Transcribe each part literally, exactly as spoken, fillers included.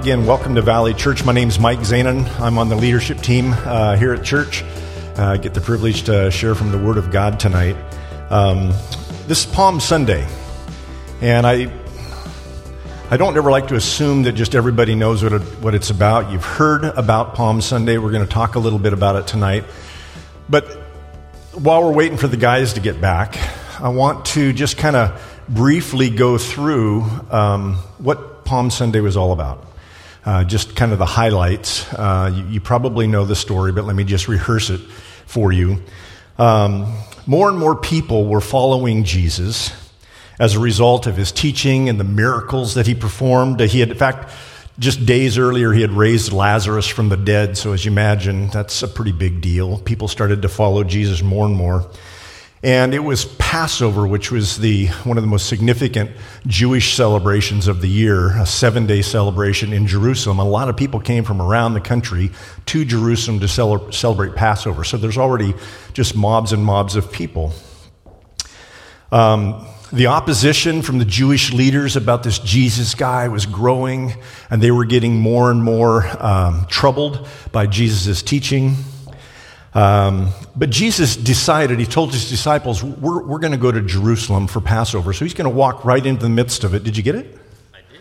again, welcome to Valley Church. My name's Mike Zanin. I'm on the leadership team uh, here at church. Uh, I get the privilege to share from the Word of God tonight. Um, this is Palm Sunday, and I I don't ever like to assume that just everybody knows what it, what it's about. You've heard about Palm Sunday. We're going to talk a little bit about it tonight. But while we're waiting for the guys to get back, I want to just kind of briefly go through um, what Palm Sunday was all about. Uh, just kind of the highlights. Uh, you, you probably know the story, but let me just rehearse it for you. Um, more and more people were following Jesus as a result of his teaching and the miracles that he performed. He had, in fact, just days earlier, he had raised Lazarus from the dead. So as you imagine, that's a pretty big deal. People started to follow Jesus more and more. And it was Passover, which was the one of the most significant Jewish celebrations of the year, a seven-day celebration in Jerusalem. A lot of people came from around the country to Jerusalem to cele- celebrate Passover. So there's already just mobs and mobs of people. Um, the opposition from the Jewish leaders about this Jesus guy was growing, and they were getting more and more um, troubled by Jesus' teaching. Um, but Jesus decided, he told his disciples, we're, we're going to go to Jerusalem for Passover. So he's going to walk right into the midst of it. Did you get it? I did.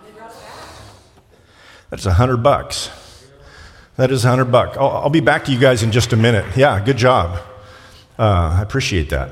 That's a hundred bucks. That is a hundred bucks. I'll, I'll be back to you guys in just a minute. Yeah, good job. Uh, I appreciate that.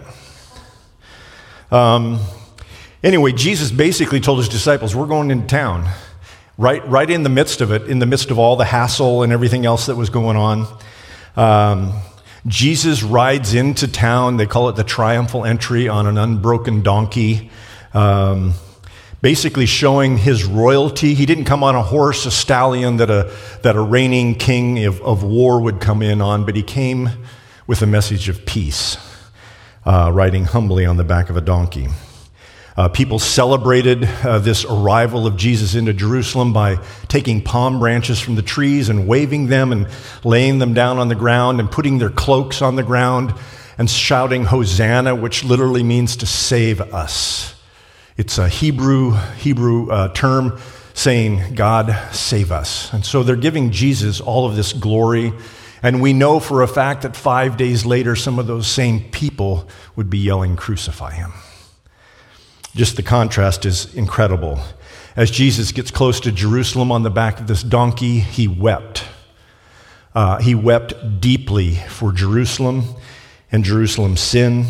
Um, anyway, Jesus basically told his disciples, we're going into town. Right, right in the midst of it, in the midst of all the hassle and everything else that was going on. Um, Jesus rides into town. They call it the triumphal entry on an unbroken donkey, um, basically showing his royalty. He didn't come on a horse, a stallion that a that a reigning king of, of war would come in on, but he came with a message of peace, uh, riding humbly on the back of a donkey. Uh, people celebrated uh, this arrival of Jesus into Jerusalem by taking palm branches from the trees and waving them and laying them down on the ground and putting their cloaks on the ground and shouting Hosanna, which literally means to save us. It's a Hebrew Hebrew uh, term saying, God, save us. And so they're giving Jesus all of this glory. And we know for a fact that five days later, some of those same people would be yelling, crucify him. Just the contrast is incredible. As Jesus gets close to Jerusalem on the back of this donkey, he wept. Uh, he wept deeply for Jerusalem and Jerusalem's sin.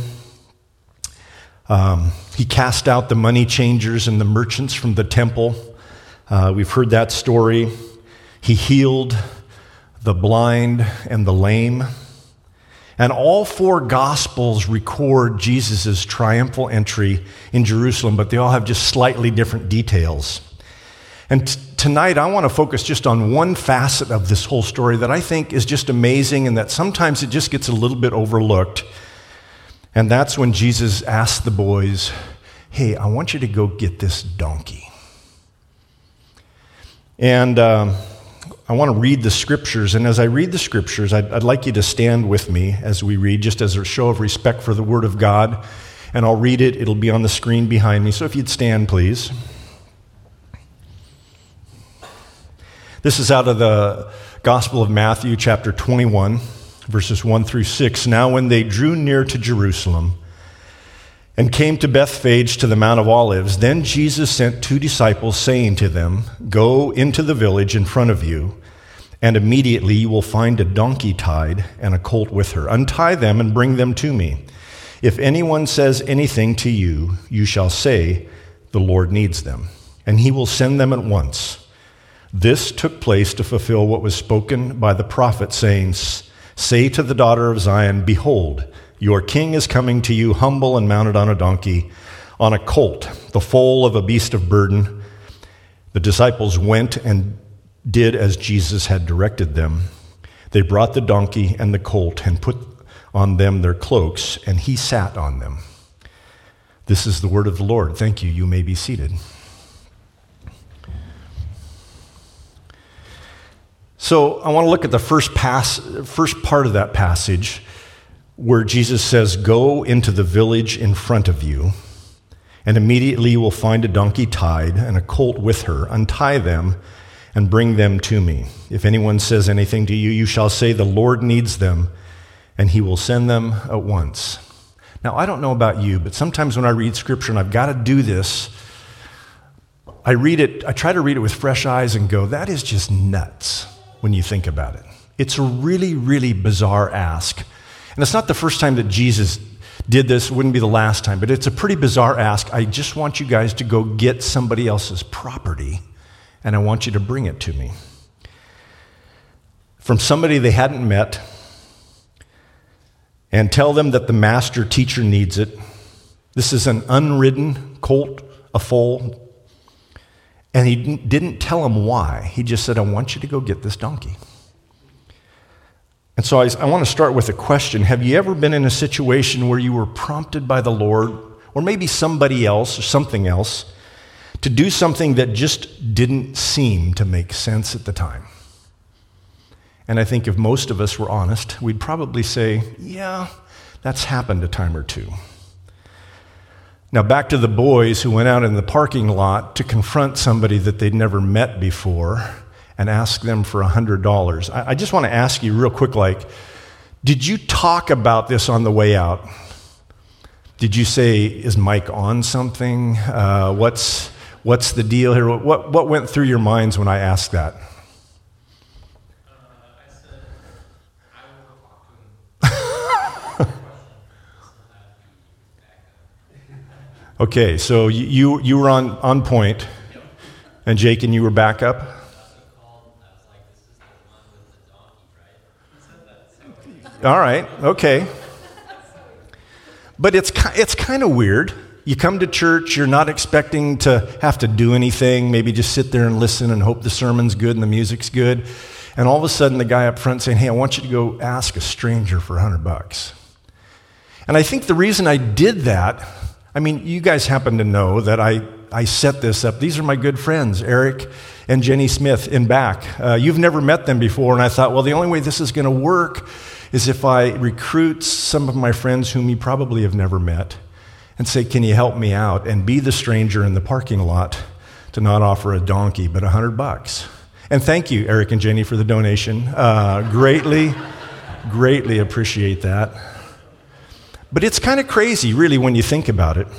Um, he cast out the money changers and the merchants from the temple. Uh, we've heard that story. He healed the blind and the lame. And all four Gospels record Jesus' triumphal entry in Jerusalem, but they all have just slightly different details. And t- tonight, I want to focus just on one facet of this whole story that I think is just amazing and that sometimes it just gets a little bit overlooked. And that's when Jesus asked the boys, hey, I want you to go get this donkey. And Um, I want to read the scriptures, and as I read the scriptures, I'd, I'd like you to stand with me as we read, just as a show of respect for the Word of God, and I'll read it. It'll be on the screen behind me, so if you'd stand, please. This is out of the Gospel of Matthew, chapter twenty-one, verses one through six. Now when they drew near to Jerusalem and came to Bethphage to the Mount of Olives, then Jesus sent two disciples, saying to them, go into the village in front of you, and immediately you will find a donkey tied and a colt with her. Untie them and bring them to me. If anyone says anything to you, you shall say, the Lord needs them, and he will send them at once. This took place to fulfill what was spoken by the prophet, saying, say to the daughter of Zion, behold, your king is coming to you humble and mounted on a donkey, on a colt, the foal of a beast of burden. The disciples went and did as Jesus had directed them. They brought the donkey and the colt and put on them their cloaks, and he sat on them. This is the word of the Lord. Thank you. You may be seated. So I want to look at the first pass, first part of that passage, where Jesus says, go into the village in front of you, and immediately you will find a donkey tied and a colt with her. Untie them and bring them to me. If anyone says anything to you, you shall say, the Lord needs them, and he will send them at once. Now, I don't know about you, but sometimes when I read Scripture, and I've got to do this, I read it, I try to read it with fresh eyes and go, that is just nuts when you think about it. It's a really, really bizarre ask. And it's not the first time that Jesus did this, it wouldn't be the last time, but it's a pretty bizarre ask. I just want you guys to go get somebody else's property, and I want you to bring it to me. From somebody they hadn't met, and tell them that the master teacher needs it. This is an unridden colt, a foal. And he didn't tell them why. He just said, I want you to go get this donkey. And so I, I want to start with a question. Have you ever been in a situation where you were prompted by the Lord, or maybe somebody else or something else, to do something that just didn't seem to make sense at the time? And I think if most of us were honest, we'd probably say, yeah, that's happened a time or two. Now, back to the boys who went out in the parking lot to confront somebody that they'd never met before and ask them for one hundred dollars. I, I just want to ask you real quick, like, did you talk about this on the way out? Did you say, is Mike on something? Uh, what's, what's the deal here? What, what went through your minds when I asked that? Okay, so you you were on, on point, and Jake and you were back up? All right, okay. But it's, it's kind of weird. You come to church, you're not expecting to have to do anything, maybe just sit there and listen and hope the sermon's good and the music's good, and all of a sudden the guy up front saying, hey, I want you to go ask a stranger for one hundred bucks. And I think the reason I did that, I mean, you guys happen to know that I, I set this up. These are my good friends, Eric and Jenny Smith in back. Uh, you've never met them before, and I thought, well, the only way this is going to work is if I recruit some of my friends whom you probably have never met and say, can you help me out? And be the stranger in the parking lot to not offer a donkey, but a hundred bucks. And thank you, Eric and Jenny, for the donation. Uh, greatly, greatly appreciate that. But it's kind of crazy, really, when you think about it.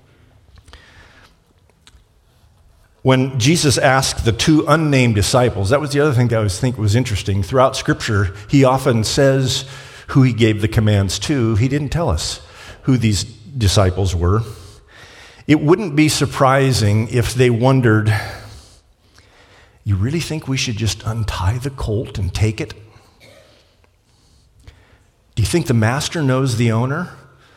When Jesus asked the two unnamed disciples, that was the other thing that I was think was interesting. Throughout Scripture, he often says who he gave the commands to. He didn't tell us who these disciples were. It wouldn't be surprising if they wondered, you really think we should just untie the colt and take it? Do you think the master knows the owner?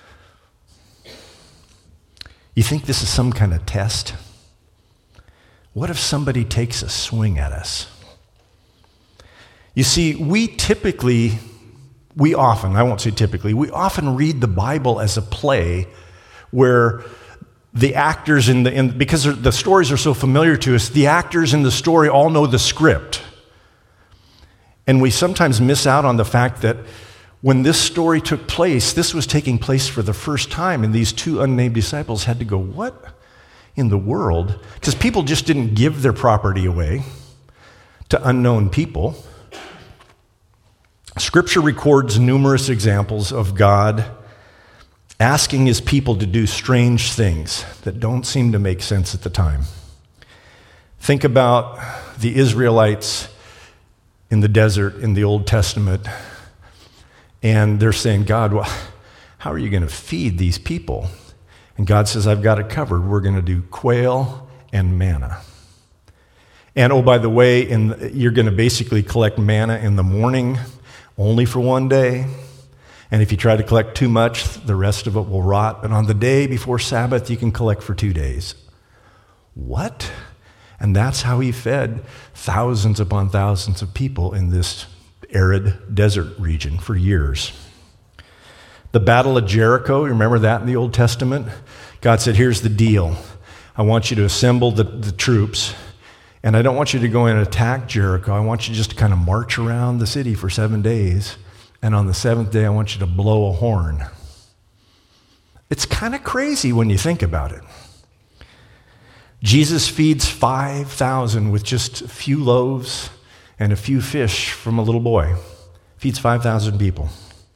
You think this is some kind of test? What if somebody takes a swing at us? You see, we typically, we often, I won't say typically, we often read the Bible as a play where the actors in the, in, because the stories are so familiar to us, the actors in the story all know the script. And we sometimes miss out on the fact that when this story took place, this was taking place for the first time, and these two unnamed disciples had to go, what in the world? Because people just didn't give their property away to unknown people. Scripture records numerous examples of God asking his people to do strange things that don't seem to make sense at the time. Think about the Israelites in the desert in the Old Testament. And they're saying, God, well, how are you going to feed these people? And God says, I've got it covered. We're going to do quail and manna. And oh, by the way, in, you're going to basically collect manna in the morning, only for one day. And if you try to collect too much, the rest of it will rot. But on the day before Sabbath, you can collect for two days. What? And that's how he fed thousands upon thousands of people in this arid desert region for years. The Battle of Jericho, remember that in the Old Testament? God said, here's the deal. I want you to assemble the, the troops, and I don't want you to go in and attack Jericho. I want you just to kind of march around the city for seven days, and on the seventh day, I want you to blow a horn. It's kind of crazy when you think about it. Jesus feeds five thousand with just a few loaves and a few fish from a little boy. Feeds five thousand people.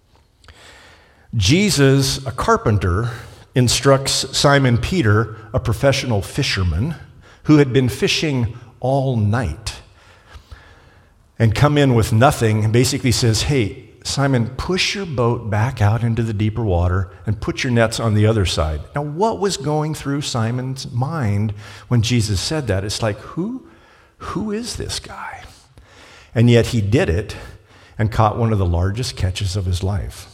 Jesus, a carpenter, instructs Simon Peter, a professional fisherman, who had been fishing all night and come in with nothing, and basically says, hey, Simon, push your boat back out into the deeper water and put your nets on the other side. Now, what was going through Simon's mind when Jesus said that? It's like, who, who is this guy? And yet he did it and caught one of the largest catches of his life.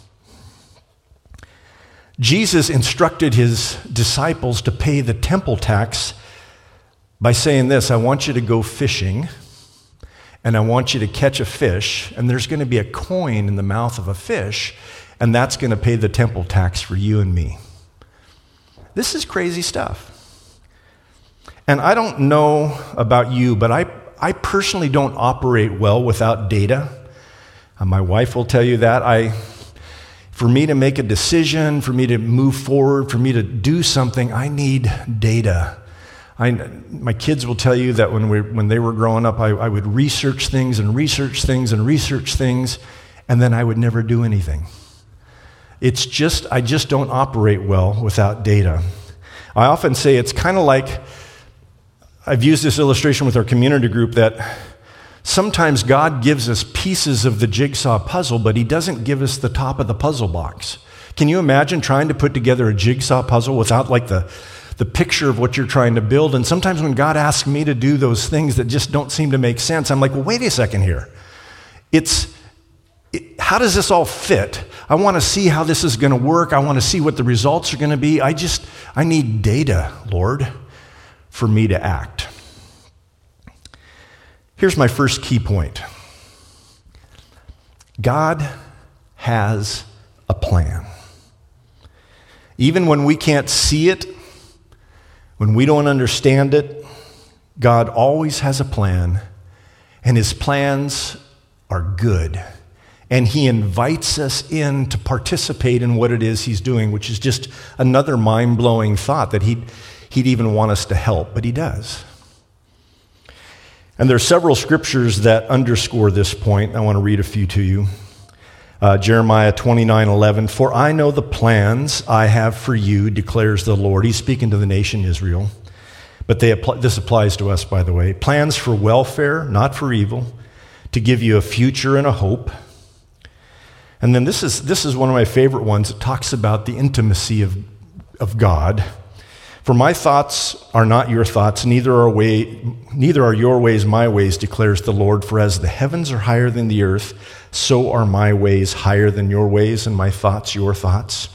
Jesus instructed his disciples to pay the temple tax by saying this: I want you to go fishing, and I want you to catch a fish, and there's going to be a coin in the mouth of a fish, and that's going to pay the temple tax for you and me. This is crazy stuff. And I don't know about you, but I, I personally don't operate well without data. Uh, my wife will tell you that. I, for me to make a decision, for me to move forward, for me to do something, I need data. I, my kids will tell you that when we when they were growing up, I, I would research things and research things and research things, and then I would never do anything. It's just, I just don't operate well without data. I often say it's kind of like, I've used this illustration with our community group, that sometimes God gives us pieces of the jigsaw puzzle, but he doesn't give us the top of the puzzle box. Can you imagine trying to put together a jigsaw puzzle without like the the picture of what you're trying to build? And sometimes when God asks me to do those things that just don't seem to make sense, I'm like, well, wait a second here. It's, it, how does this all fit? I want to see how this is going to work. I want to see what the results are going to be. I just, I need data, Lord, for me to act. Here's my first key point. God has a plan. Even when we can't see it, when we don't understand it, God always has a plan, and his plans are good. And he invites us in to participate in what it is he's doing, which is just another mind-blowing thought that he'd, he'd even want us to help, but he does. And there are several scriptures that underscore this point. I want to read a few to you. Uh, Jeremiah twenty-nine eleven, for I know the plans I have for you, declares the Lord. He's speaking to the nation Israel. But they apply, this applies to us, by the way. Plans for welfare, not for evil, to give you a future and a hope. And then this is, this is one of my favorite ones. It talks about the intimacy of, of God. For my thoughts are not your thoughts, neither are way, neither are your ways my ways, declares the Lord. For as the heavens are higher than the earth, so are my ways higher than your ways, and my thoughts your thoughts.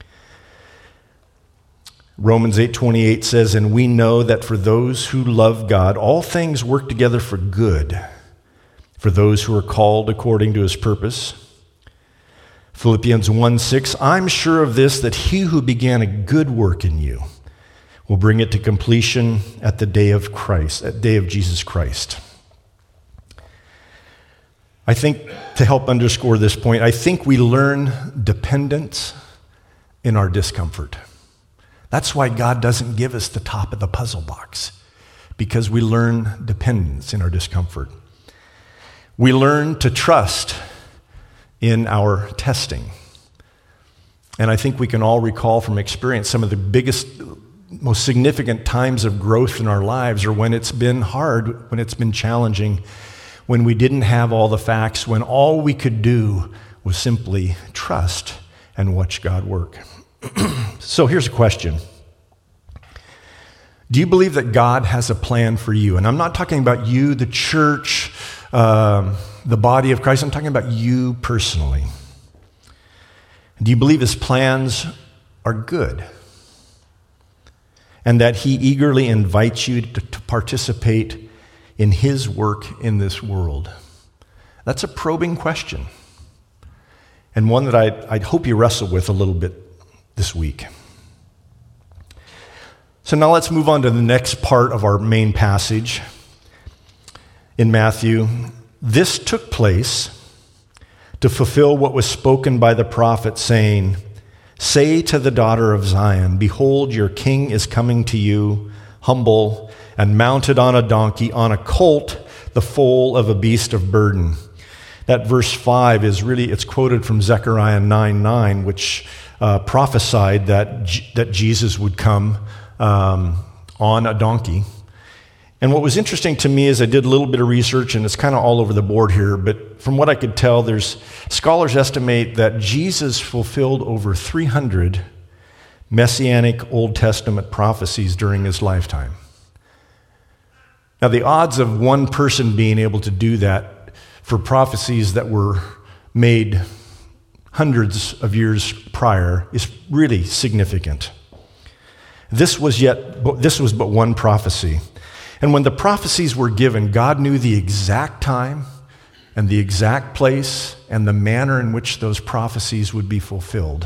Romans eight twenty-eight says, and we know that for those who love God, all things work together for good, for those who are called according to his purpose. Philippians one six, I'm sure of this, that he who began a good work in you will bring it to completion at the day of Christ, at the day of Jesus Christ. I think, to help underscore this point, I think we learn dependence in our discomfort. That's why God doesn't give us the top of the puzzle box, because we learn dependence in our discomfort. We learn to trust in our testing. And I think we can all recall from experience some of the biggest, most significant times of growth in our lives are when it's been hard, when it's been challenging, when we didn't have all the facts, when all we could do was simply trust and watch God work. So here's a question. Do you believe that God has a plan for you? And I'm not talking about you, the church, um, the body of Christ. I'm talking about you personally. Do you believe his plans are good? And that he eagerly invites you to, to participate in his work in this world? That's a probing question, and one that I'd, I'd hope you wrestle with a little bit this week. So now let's move on to the next part of our main passage in Matthew. This took place to fulfill what was spoken by the prophet, saying, say to the daughter of Zion, behold, your king is coming to you, humble, and mounted on a donkey, on a colt, the foal of a beast of burden. That verse five is really, it's quoted from Zechariah nine nine, which uh, prophesied that, G- that Jesus would come um, on a donkey. And what was interesting to me is I did a little bit of research, and it's kind of all over the board here, but from what I could tell, there's scholars estimate that Jesus fulfilled over three hundred Messianic Old Testament prophecies during his lifetime. Now, the odds of one person being able to do that for prophecies that were made hundreds of years prior is really significant. This was yet, this was but one prophecy. And when the prophecies were given, God knew the exact time and the exact place and the manner in which those prophecies would be fulfilled.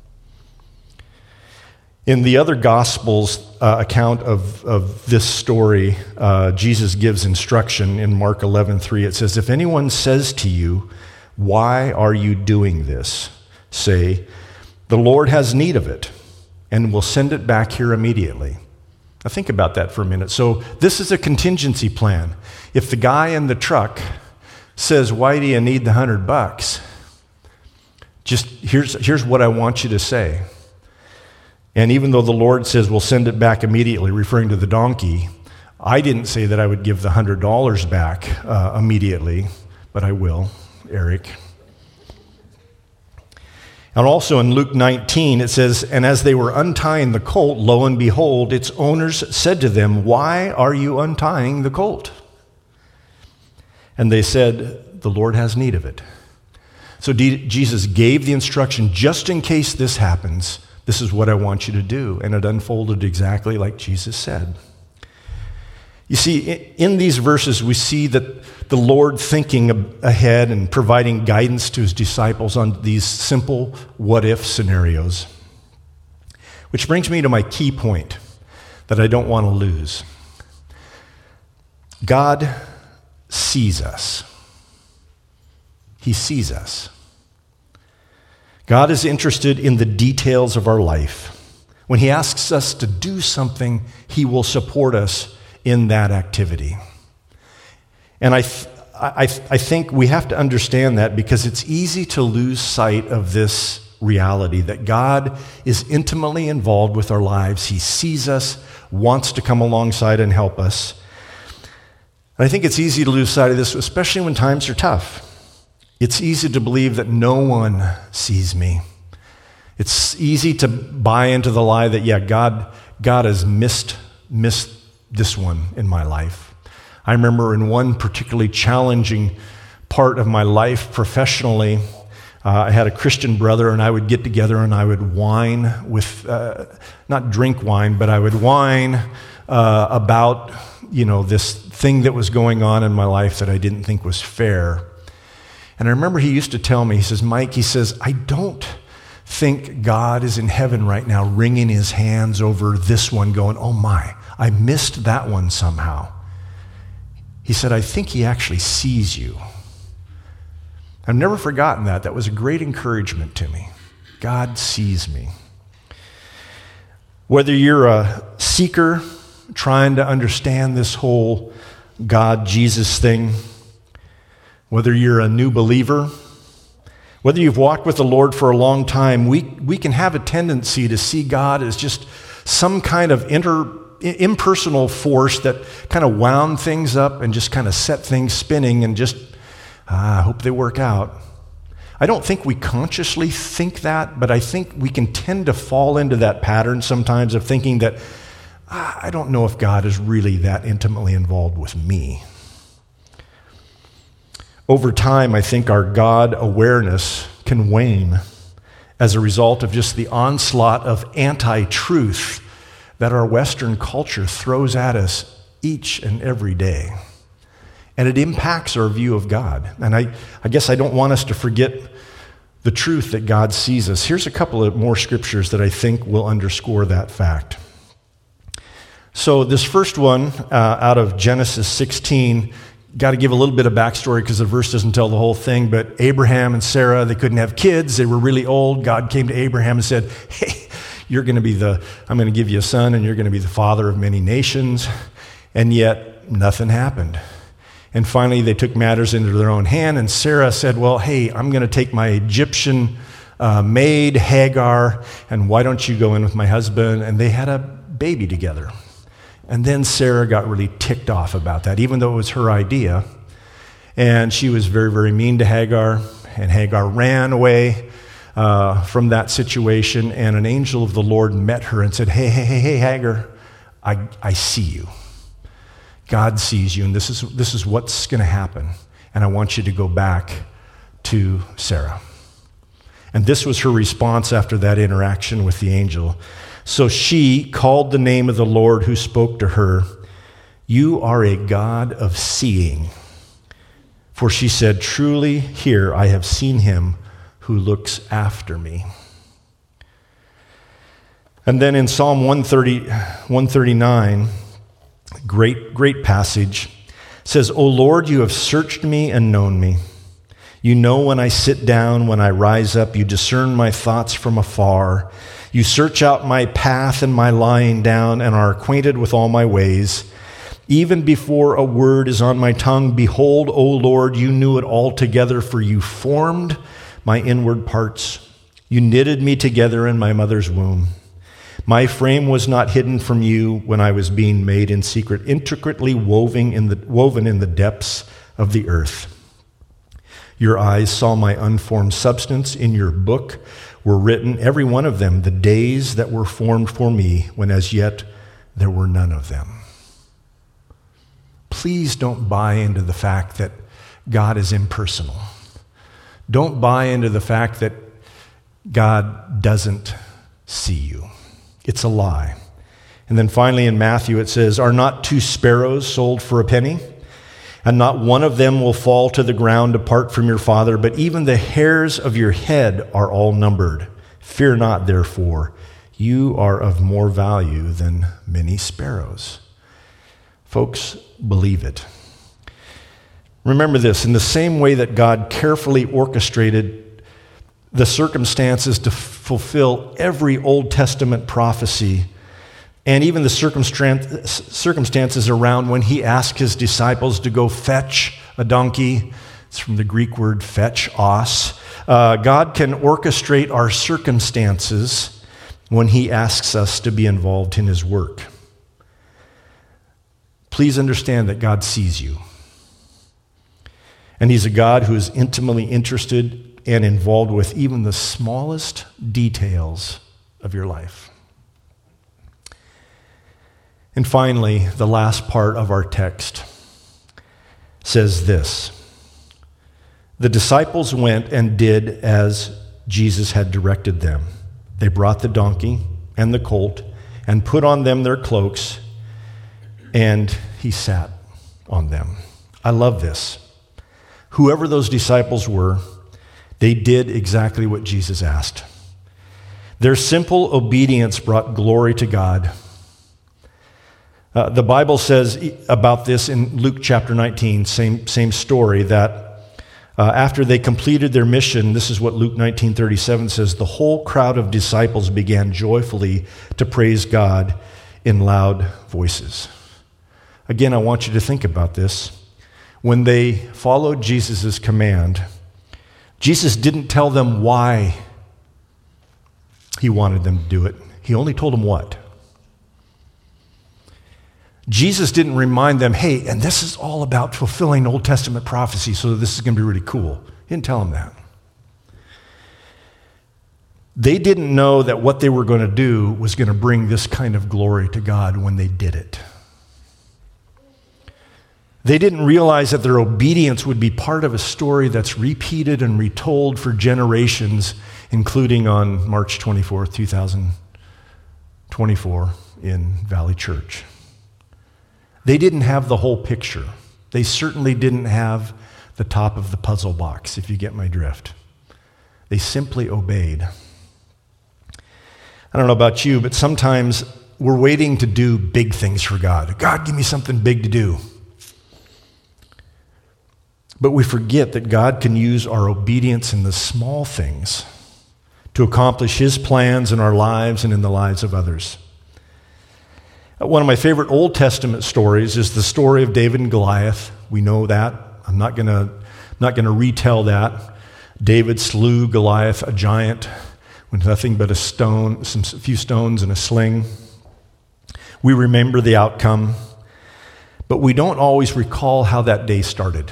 In the other Gospels uh, account of, of this story, uh, Jesus gives instruction in Mark eleven three. It says, "If anyone says to you, 'Why are you doing this?' say, 'The Lord has need of it, and will send it back here immediately.'" Now think about that for a minute. So this is a contingency plan. If the guy in the truck says, "Why do you need the hundred bucks?" Just here's, here's what I want you to say. And even though the Lord says, "We'll send it back immediately," referring to the donkey, I didn't say that I would give the hundred dollars back uh, immediately, but I will, Eric. And also in Luke nineteen, it says, "And as they were untying the colt, lo and behold, its owners said to them, 'Why are you untying the colt?' And they said, 'The Lord has need of it.'" So D- Jesus gave the instruction, just in case this happens, this is what I want you to do. And it unfolded exactly like Jesus said. You see, in these verses, we see that the Lord thinking ahead and providing guidance to his disciples on these simple what-if scenarios. Which brings me to my key point that I don't want to lose. God sees us. He sees us. God is interested in the details of our life. When he asks us to do something, he will support us in that activity. And I, th- I, th- I think we have to understand that because it's easy to lose sight of this reality that God is intimately involved with our lives. He sees us, wants to come alongside and help us. And I think it's easy to lose sight of this, especially when times are tough. It's easy to believe that no one sees me. It's easy to buy into the lie that, yeah, God, God has missed, missed this one in my life. I remember in one particularly challenging part of my life professionally, uh, I had a Christian brother, and I would get together and I would whine with, uh, not drink wine, but I would whine uh, about, you know, this thing that was going on in my life that I didn't think was fair. And I remember he used to tell me, he says, "Mike," he says, "I don't think God is in heaven right now wringing his hands over this one going, 'Oh my, I missed that one somehow.'" He said, "I think he actually sees you." I've never forgotten that. That was a great encouragement to me. God sees me. Whether you're a seeker trying to understand this whole God-Jesus thing, whether you're a new believer, whether you've walked with the Lord for a long time, we, we can have a tendency to see God as just some kind of inter, impersonal force that kind of wound things up and just kind of set things spinning and just, ah, I hope they work out. I don't think we consciously think that, but I think we can tend to fall into that pattern sometimes of thinking that, ah, I don't know if God is really that intimately involved with me. Over time, I think our God awareness can wane as a result of just the onslaught of anti-truth that our Western culture throws at us each and every day. And it impacts our view of God. And I, I guess I don't want us to forget the truth that God sees us. Here's a couple of more scriptures that I think will underscore that fact. So this first one uh, out of Genesis sixteen, got to give a little bit of backstory because the verse doesn't tell the whole thing, but Abraham and Sarah, they couldn't have kids. They were really old. God came to Abraham and said, "Hey, you're going to be the, I'm going to give you a son and you're going to be the father of many nations. And yet nothing happened. And finally they took matters into their own hand, and Sarah said, well, hey, I'm going to take my Egyptian uh, maid, Hagar, and why don't you go in with my husband? And they had a baby together. And then Sarah got really ticked off about that, even though it was her idea. And she was very, very mean to Hagar, and Hagar ran away uh, from that situation, and an angel of the Lord met her and said, hey, hey, hey, hey, Hagar, I, I see you. God sees you, and this is, this is what's going to happen, and I want you to go back to Sarah. And this was her response after that interaction with the angel. So she called the name of the Lord who spoke to her, you are a God of seeing. For she said, truly here I have seen him who looks after me. And then in Psalm one thirty, one thirty-nine, great, great passage, says, O Lord, you have searched me and known me. You know when I sit down, when I rise up, you discern my thoughts from afar. You search out my path and my lying down and are acquainted with all my ways. Even before a word is on my tongue, behold, O Lord, you knew it altogether, for you formed my inward parts. You knitted me together in my mother's womb. My frame was not hidden from you when I was being made in secret, intricately woven in the, woven in the depths of the earth. Your eyes saw my unformed substance. In your book were written, every one of them, the days that were formed for me, when as yet there were none of them. Please don't buy into the fact that God is impersonal. Don't buy into the fact that God doesn't see you. It's a lie. And then finally in Matthew it says, are not two sparrows sold for a penny? And not one of them will fall to the ground apart from your Father, but even the hairs of your head are all numbered. Fear not, therefore, you are of more value than many sparrows. Folks, believe it. Remember this, in the same way that God carefully orchestrated the circumstances to fulfill every Old Testament prophecy, and even the circumstances around when he asked his disciples to go fetch a donkey. It's from the Greek word fetch, os. Uh, God can orchestrate our circumstances when he asks us to be involved in his work. Please understand that God sees you. And he's a God who is intimately interested and involved with even the smallest details of your life. And finally, the last part of our text says this. The disciples went and did as Jesus had directed them. They brought the donkey and the colt and put on them their cloaks, and he sat on them. I love this. Whoever those disciples were, they did exactly what Jesus asked. Their simple obedience brought glory to God. Uh, the Bible says about this in Luke chapter nineteen, same, same story, that uh, after they completed their mission, this is what Luke nineteen thirty-seven says, the whole crowd of disciples began joyfully to praise God in loud voices. Again, I want you to think about this. When they followed Jesus' command, Jesus didn't tell them why he wanted them to do it. He only told them what. Jesus didn't remind them, hey, and this is all about fulfilling Old Testament prophecy, so this is going to be really cool. He didn't tell them that. They didn't know that what they were going to do was going to bring this kind of glory to God when they did it. They didn't realize that their obedience would be part of a story that's repeated and retold for generations, including on March twenty-fourth, two thousand twenty-four in Valley Church. They didn't have the whole picture. They certainly didn't have the top of the puzzle box, if you get my drift. They simply obeyed. I don't know about you, but sometimes we're waiting to do big things for God. God, give me something big to do. But we forget that God can use our obedience in the small things to accomplish his plans in our lives and in the lives of others. One of my favorite Old Testament stories is the story of David and Goliath. We know that. I'm not going to not going to retell that. David slew Goliath, a giant, with nothing but a stone, some a few stones and a sling. We remember the outcome, but we don't always recall how that day started.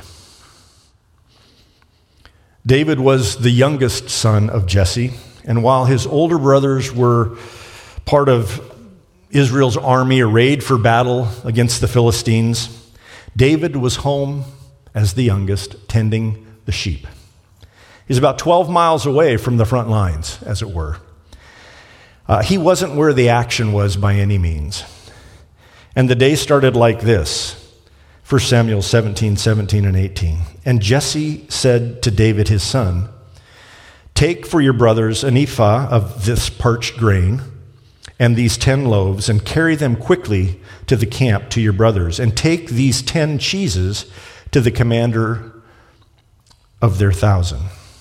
David was the youngest son of Jesse, and while his older brothers were part of Israel's army arrayed for battle against the Philistines, David was home as the youngest, tending the sheep. He's about twelve miles away from the front lines, as it were. Uh, he wasn't where the action was by any means. And the day started like this. First Samuel seventeen, seventeen, and eighteen. And Jesse said to David his son, "Take for your brothers an ephah of this parched grain and these ten loaves, and carry them quickly to the camp to your brothers, and take these ten cheeses to the commander of their thousand."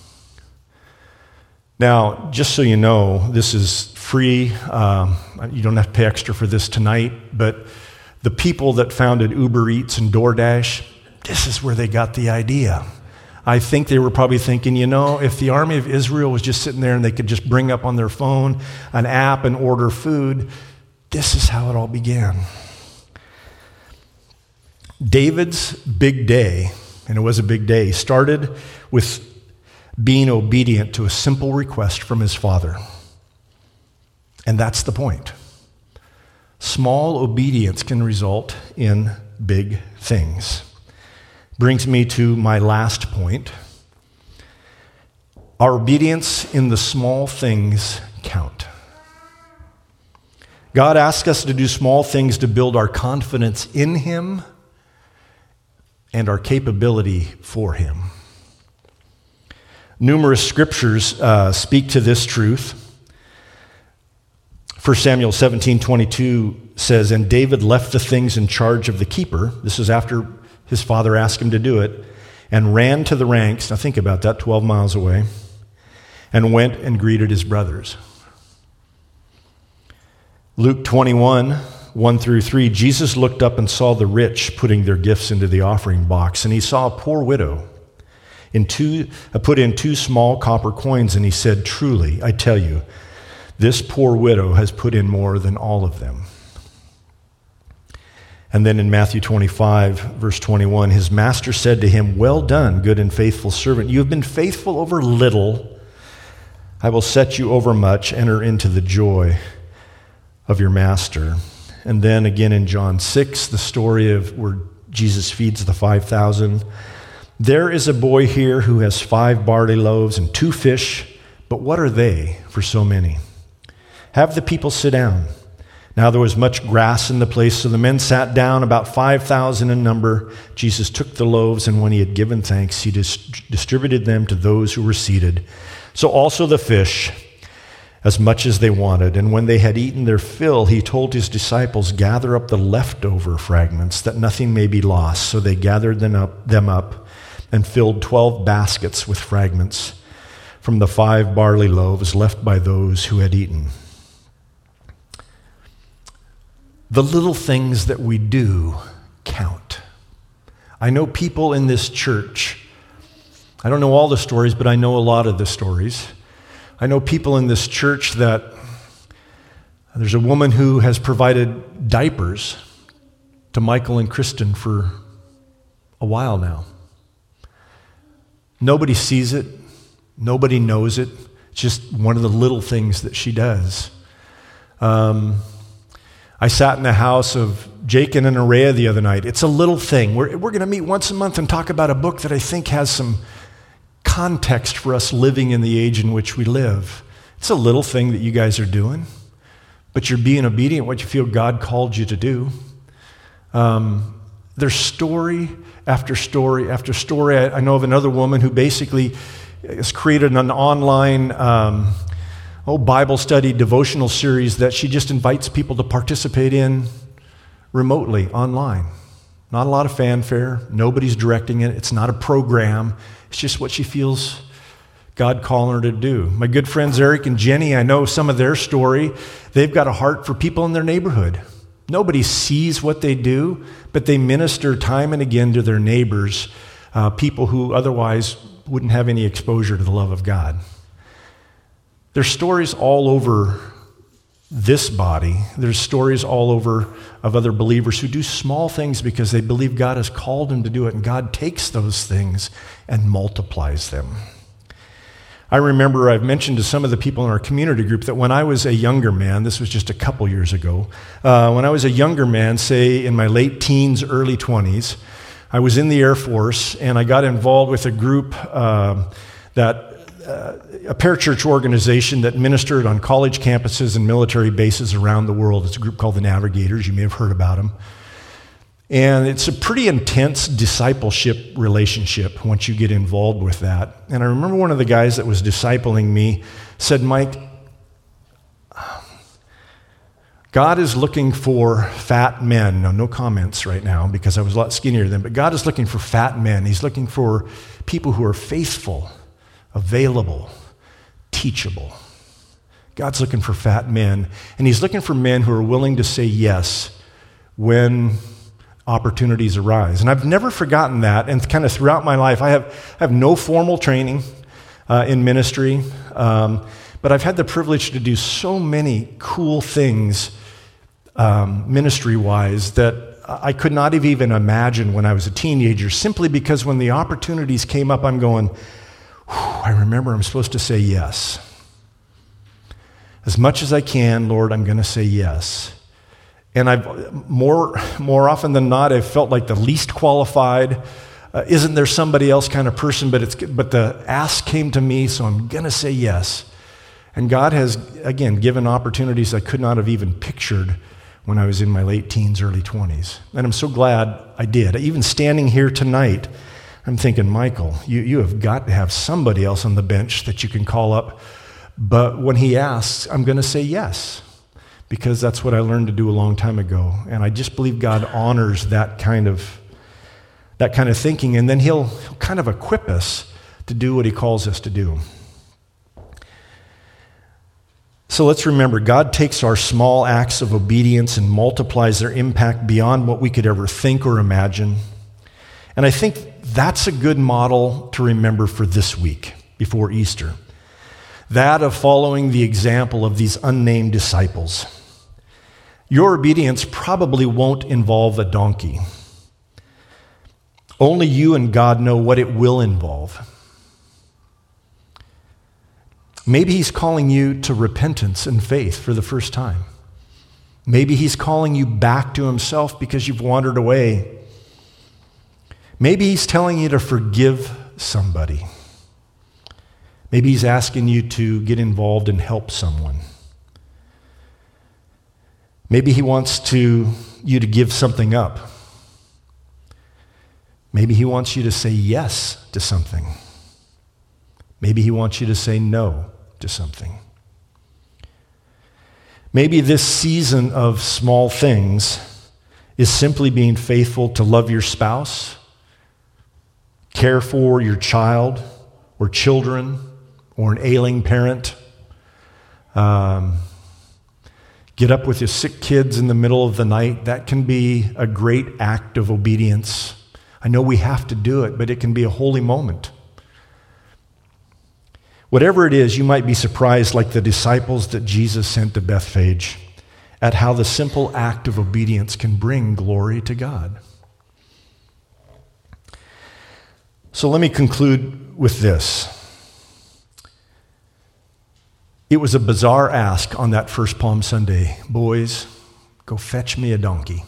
Now, just so you know, this is free. Um, you don't have to pay extra for this tonight, but the people that founded Uber Eats and DoorDash, this is where they got the idea. I think they were probably thinking, you know, if the army of Israel was just sitting there and they could just bring up on their phone an app and order food, this is how it all began. David's big day, and it was a big day, started with being obedient to a simple request from his father. And that's the point. Small obedience can result in big things. Brings me to my last point. Our obedience in the small things count. God asks us to do small things to build our confidence in Him and our capability for Him. Numerous scriptures uh, speak to this truth. First Samuel seventeen twenty-two says, "And David left the things in charge of the keeper." This is after his father asked him to do it, "and ran to the ranks." Now think about that, twelve miles away, "and went and greeted his brothers." Luke twenty-one, one through three, Jesus looked up and saw the rich putting their gifts into the offering box, and he saw a poor widow in two, uh, put in two small copper coins, and he said, "Truly, I tell you, this poor widow has put in more than all of them." And then in Matthew twenty-five, verse twenty-one, his master said to him, "Well done, good and faithful servant. You have been faithful over little. I will set you over much. Enter into the joy of your master." And then again in John six, the story of where Jesus feeds the five thousand. "There is a boy here who has five barley loaves and two fish, but what are they for so many? Have the people sit down." Now there was much grass in the place, so the men sat down, about five thousand in number. Jesus took the loaves, and when he had given thanks, he dis- distributed them to those who were seated. So also the fish, as much as they wanted. And when they had eaten their fill, he told his disciples, "Gather up the leftover fragments, that nothing may be lost." So they gathered them up, them up and filled twelve baskets with fragments from the five barley loaves left by those who had eaten. The little things that we do count. I know people in this church. I don't know all the stories, but I know a lot of the stories. I know people in this church that there's a woman who has provided diapers to Michael and Kristen for a while now. Nobody sees it. Nobody knows it. It's just one of the little things that she does. Um, I sat in the house of Jake and Araya the other night. It's a little thing. We're, we're going to meet once a month and talk about a book that I think has some context for us living in the age in which we live. It's a little thing that you guys are doing, but you're being obedient what you feel God called you to do. Um, there's story after story after story. I, I know of another woman who basically has created an online um, oh, Bible study devotional series that she just invites people to participate in remotely online. Not a lot of fanfare. Nobody's directing it. It's not a program. It's just what she feels God calling her to do. My good friends Eric and Jenny, I know some of their story. They've got a heart for people in their neighborhood. Nobody sees what they do, but they minister time and again to their neighbors, uh, people who otherwise wouldn't have any exposure to the love of God. There's stories all over this body. There's stories all over of other believers who do small things because they believe God has called them to do it, and God takes those things and multiplies them. I remember I've mentioned to some of the people in our community group that when I was a younger man, this was just a couple years ago, uh, when I was a younger man, say in my late teens, early twenties, I was in the Air Force and I got involved with a group uh, that, uh, a parachurch organization that ministered on college campuses and military bases around the world. It's a group called the Navigators. You may have heard about them. And it's a pretty intense discipleship relationship once you get involved with that. And I remember one of the guys that was discipling me said, Mike, God is looking for fat men. Now, no comments right now because I was a lot skinnier then, but God is looking for fat men. He's looking for people who are faithful, available, teachable. God's looking for fat men, and he's looking for men who are willing to say yes when opportunities arise. And I've never forgotten that, and kind of throughout my life, I have, I have no formal training uh, in ministry, um, but I've had the privilege to do so many cool things um, ministry-wise that I could not have even imagined when I was a teenager, simply because when the opportunities came up, I'm going, I remember I'm supposed to say yes. As much as I can, Lord, I'm going to say yes. And I've more more often than not, I've felt like the least qualified. Uh, isn't there somebody else kind of person? But it's but the ask came to me, so I'm going to say yes. And God has, again, given opportunities I could not have even pictured when I was in my late teens, early twenties. And I'm so glad I did. Even standing here tonight, I'm thinking, Michael, you, you have got to have somebody else on the bench that you can call up. But when he asks, I'm going to say yes, because that's what I learned to do a long time ago. And I just believe God honors that kind of that kind of thinking, and then he'll, he'll kind of equip us to do what he calls us to do. So let's remember, God takes our small acts of obedience and multiplies their impact beyond what we could ever think or imagine. And I think that's a good model to remember for this week before Easter. That of following the example of these unnamed disciples. Your obedience probably won't involve a donkey. Only you and God know what it will involve. Maybe he's calling you to repentance and faith for the first time. Maybe he's calling you back to himself because you've wandered away. Maybe he's telling you to forgive somebody. Maybe he's asking you to get involved and help someone. Maybe he wants to, you to give something up. Maybe he wants you to say yes to something. Maybe he wants you to say no to something. Maybe this season of small things is simply being faithful to love your spouse, care for your child or children, or an ailing parent, um, get up with your sick kids in the middle of the night. That can be a great act of obedience. I know we have to do it, but it can be a holy moment. Whatever it is, you might be surprised, like the disciples that Jesus sent to Bethphage, at how the simple act of obedience can bring glory to God. So let me conclude with this. It was a bizarre ask on that first Palm Sunday. Boys, go fetch me a donkey.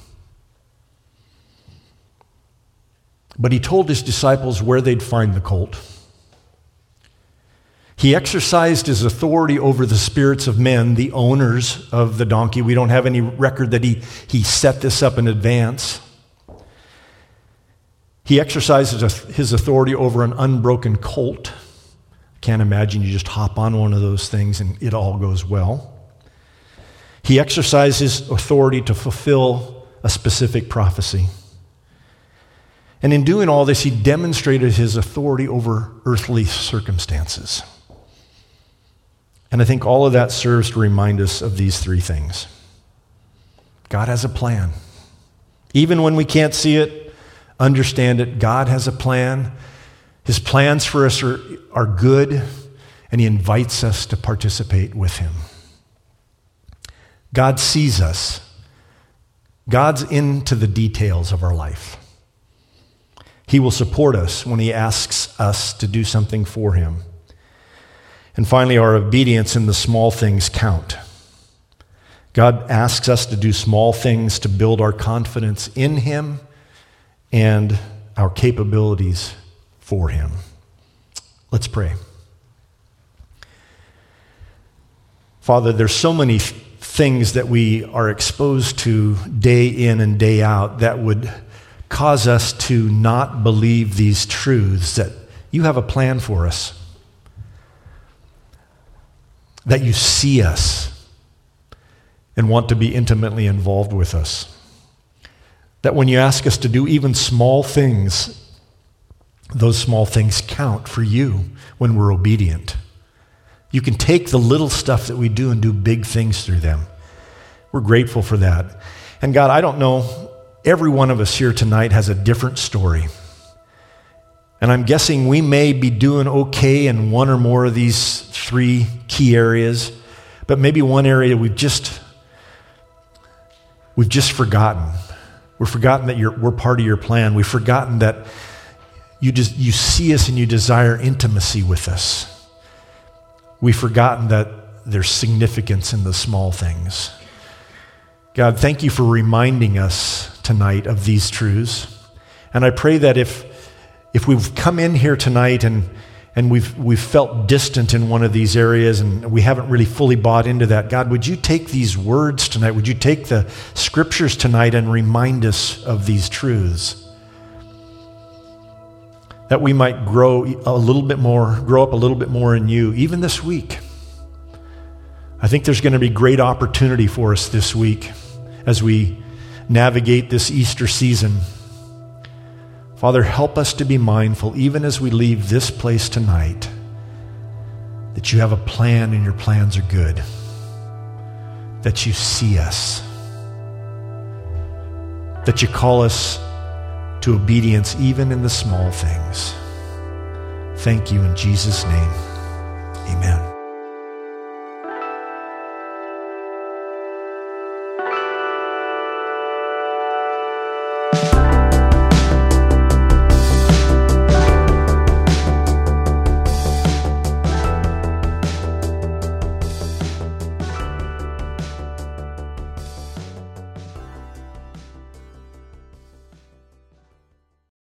But he told his disciples where they'd find the colt. He exercised his authority over the spirits of men, the owners of the donkey. We don't have any record that he, he set this up in advance. He exercised his authority over an unbroken colt. Can't imagine you just hop on one of those things and it all goes well. He exercised his authority to fulfill a specific prophecy. And in doing all this, he demonstrated his authority over earthly circumstances. And I think all of that serves to remind us of these three things. God has a plan. Even when we can't see it, understand it, God has a plan. His plans for us are, are good, and he invites us to participate with him. God sees us. God's into the details of our life. He will support us when he asks us to do something for him. And finally, our obedience in the small things count. God asks us to do small things to build our confidence in him and our capabilities for him. Let's pray. Father, there's so many th- things that we are exposed to day in and day out that would cause us to not believe these truths, that you have a plan for us, that you see us and want to be intimately involved with us, that when you ask us to do even small things, those small things count for you when we're obedient. You can take the little stuff that we do and do big things through them. We're grateful for that. And God, I don't know, every one of us here tonight has a different story. And I'm guessing we may be doing okay in one or more of these three key areas, but maybe one area we've just we've just forgotten. We've forgotten that you're, we're part of your plan. We've forgotten that you just you see us and you desire intimacy with us. We've forgotten that there's significance in the small things. God, thank you for reminding us tonight of these truths. And I pray that if if we've come in here tonight and and we've we've felt distant in one of these areas and we haven't really fully bought into that, God, would you take these words tonight? Would you take the scriptures tonight and remind us of these truths? That we might grow a little bit more, grow up a little bit more in you, even this week. I think there's going to be great opportunity for us this week as we navigate this Easter season. Father, help us to be mindful, even as we leave this place tonight, that you have a plan and your plans are good, that you see us, that you call us to obedience even in the small things. Thank you in Jesus' name. Amen.